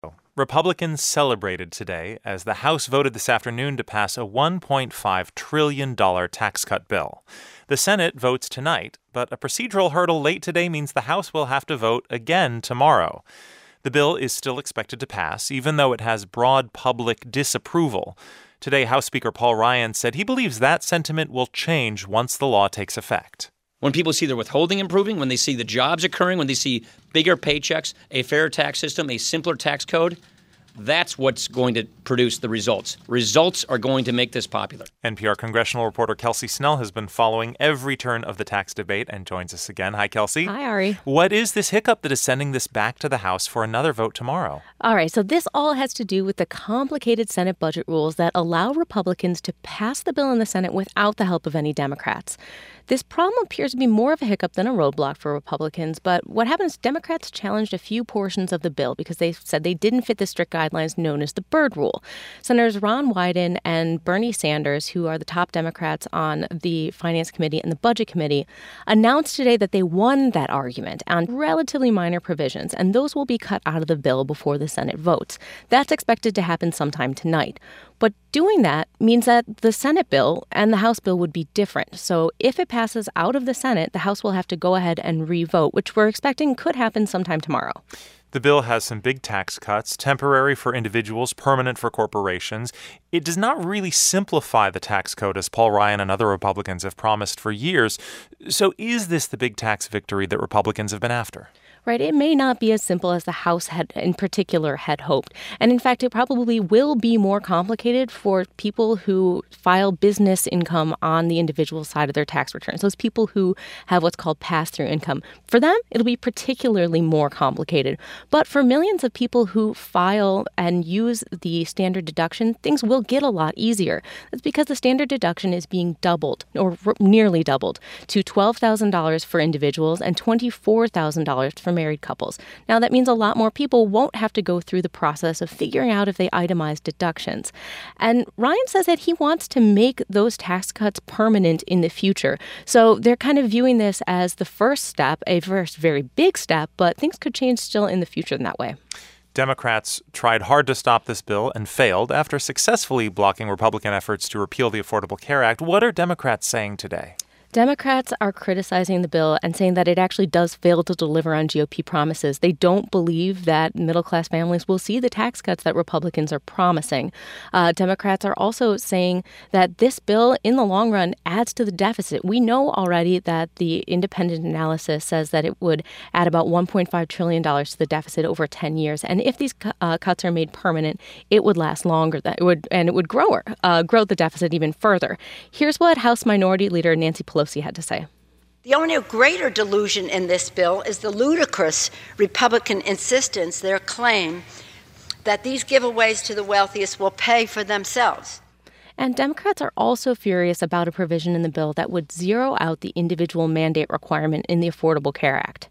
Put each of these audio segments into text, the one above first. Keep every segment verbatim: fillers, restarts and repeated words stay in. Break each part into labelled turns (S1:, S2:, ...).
S1: Republicans celebrated today as the House voted this afternoon to pass a one point five trillion dollars tax cut bill. The Senate votes tonight, but a procedural hurdle late today means the House will have to vote again tomorrow. The bill is still expected to pass, even though it has broad public disapproval. Today, House Speaker Paul Ryan said he believes that sentiment will change once the law takes effect.
S2: When people see their withholding improving, when they see the jobs occurring, when they see bigger paychecks, a fairer tax system, a simpler tax code, that's what's going to produce the results. Results are going to make this popular.
S1: N P R congressional reporter Kelsey Snell has been following every turn of the tax debate and joins us again. Hi, Kelsey.
S3: Hi, Ari.
S1: What is this hiccup that is sending this back to the House for another vote tomorrow?
S3: All right, so this all has to do with the complicated Senate budget rules that allow Republicans to pass the bill in the Senate without the help of any Democrats. This problem appears to be more of a hiccup than a roadblock for Republicans, but what happens, Democrats challenged a few portions of the bill because they said they didn't fit the strict guidelines known as the Byrd Rule. Senators Ron Wyden and Bernie Sanders, who are the top Democrats on the Finance Committee and the Budget Committee, announced today that they won that argument on relatively minor provisions, and those will be cut out of the bill before the Senate votes. That's expected to happen sometime tonight. But doing that means that the Senate bill and the House bill would be different. So if it passes out of the Senate, the House will have to go ahead and re-vote, which we're expecting could happen sometime tomorrow.
S1: The bill has some big tax cuts, temporary for individuals, permanent for corporations. It does not really simplify the tax code, as Paul Ryan and other Republicans have promised for years. So is this the big tax victory that Republicans have been after?
S3: Right, it may not be as simple as the House had, in particular, had hoped. And in fact, it probably will be more complicated for people who file business income on the individual side of their tax returns. Those people who have what's called pass-through income. For them, it'll be particularly more complicated. But for millions of people who file and use the standard deduction, things will get a lot easier. That's because the standard deduction is being doubled, or r- nearly doubled, to twelve thousand dollars for individuals and twenty-four thousand dollars for married couples. Now, that means a lot more people won't have to go through the process of figuring out if they itemize deductions. And Ryan says that he wants to make those tax cuts permanent in the future. So they're kind of viewing this as the first step, a first very big step, but things could change still in the future in that way.
S1: Democrats tried hard to stop this bill and failed after successfully blocking Republican efforts to repeal the Affordable Care Act. What are Democrats saying today?
S3: Democrats are criticizing the bill and saying that it actually does fail to deliver on G O P promises. They don't believe that middle-class families will see the tax cuts that Republicans are promising. Uh, Democrats are also saying that this bill, in the long run, adds to the deficit. We know already that the independent analysis says that it would add about one point five trillion dollars to the deficit over ten years. And if these cu- uh, cuts are made permanent, it would last longer. That it would, and it would grow, uh, grow the deficit even further. Here's what House Minority Leader Nancy Pelosi had to say.
S4: The only greater delusion in this bill is the ludicrous Republican insistence, their claim that these giveaways to the wealthiest will pay for themselves.
S3: And Democrats are also furious about a provision in the bill that would zero out the individual mandate requirement in the Affordable Care Act.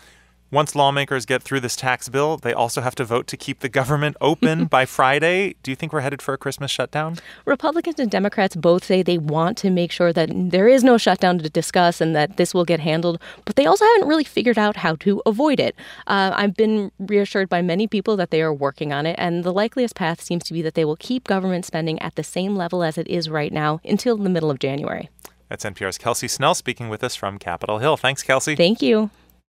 S1: Once lawmakers get through this tax bill, they also have to vote to keep the government open by Friday. Do you think we're headed for a Christmas shutdown?
S3: Republicans and Democrats both say they want to make sure that there is no shutdown to discuss and that this will get handled, but they also haven't really figured out how to avoid it. Uh, I've been reassured by many people that they are working on it, and the likeliest path seems to be that they will keep government spending at the same level as it is right now until the middle of January.
S1: That's N P R's Kelsey Snell speaking with us from Capitol Hill. Thanks, Kelsey.
S3: Thank you.